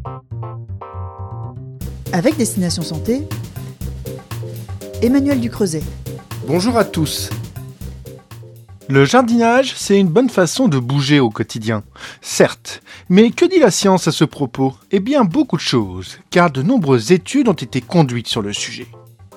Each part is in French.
Avec Destination Santé, Emmanuel Ducreuset. Bonjour à tous. Le jardinage, c'est une bonne façon de bouger au quotidien. Certes, mais que dit la science à ce propos ? Eh bien, beaucoup de choses, car de nombreuses études ont été conduites sur le sujet.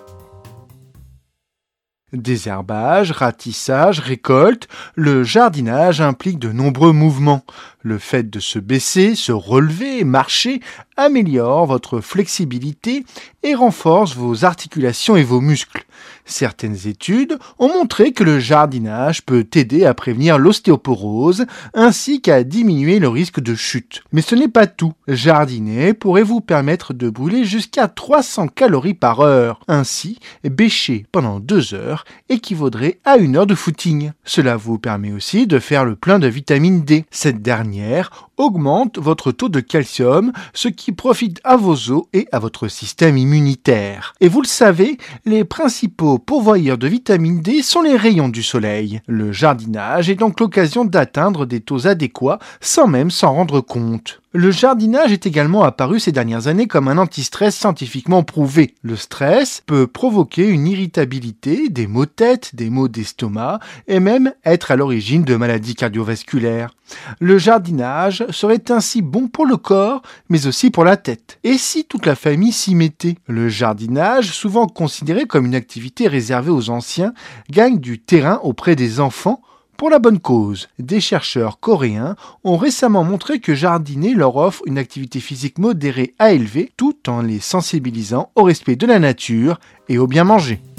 Désherbage, ratissage, récolte, le jardinage implique de nombreux mouvements. Le fait de se baisser, se relever, marcher améliore votre flexibilité et renforce vos articulations et vos muscles. Certaines études ont montré que le jardinage peut aider à prévenir l'ostéoporose ainsi qu'à diminuer le risque de chute. Mais ce n'est pas tout. Jardiner pourrait vous permettre de brûler jusqu'à 300 calories par heure. Ainsi, bêcher pendant 2 heures équivaudrait à 1 heure de footing. Cela vous permet aussi de faire le plein de vitamine D. Cette dernière augmente votre taux de calcium, ce qui profite à vos os et à votre système immunitaire. Et vous le savez, les principaux pourvoyeurs de vitamine D sont les rayons du soleil. Le jardinage est donc l'occasion d'atteindre des taux adéquats sans même s'en rendre compte. Le jardinage est également apparu ces dernières années comme un anti-stress scientifiquement prouvé. Le stress peut provoquer une irritabilité, des maux de tête, des maux d'estomac et même être à l'origine de maladies cardiovasculaires. Le jardinage serait ainsi bon pour le corps, mais aussi pour la tête. Et si toute la famille s'y mettait ? Le jardinage, souvent considéré comme une activité réservée aux anciens, gagne du terrain auprès des enfants, pour la bonne cause. Des chercheurs coréens ont récemment montré que jardiner leur offre une activité physique modérée à élevée tout en les sensibilisant au respect de la nature et au bien manger.